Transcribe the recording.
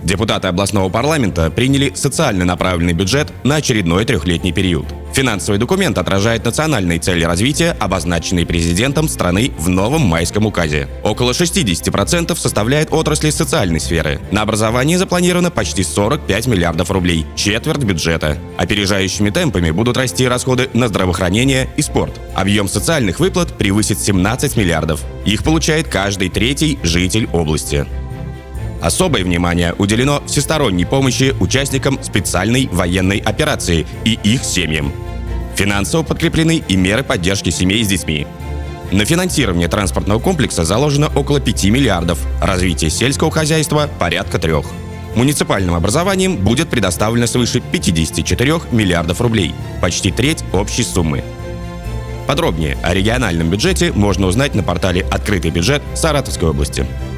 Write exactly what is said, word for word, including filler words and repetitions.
Депутаты областного парламента приняли социально направленный бюджет на очередной трехлетний период. Финансовый документ отражает национальные цели развития, обозначенные президентом страны в новом майском указе. Около шестьдесят процентов составляет отрасли социальной сферы. На образование запланировано почти сорок пять миллиардов рублей, четверть бюджета. Опережающими темпами будут расти расходы на здравоохранение и спорт. Объем социальных выплат превысит семнадцать миллиардов. Их получает каждый третий житель области. Особое внимание уделено всесторонней помощи участникам специальной военной операции и их семьям. Финансово подкреплены и меры поддержки семей с детьми. На финансирование транспортного комплекса заложено около пяти миллиардов, развитие сельского хозяйства – порядка трех. Муниципальным образованием будет предоставлено свыше пятидесяти четырёх миллиардов рублей, почти треть общей суммы. Подробнее о региональном бюджете можно узнать на портале «Открытый бюджет» Саратовской области.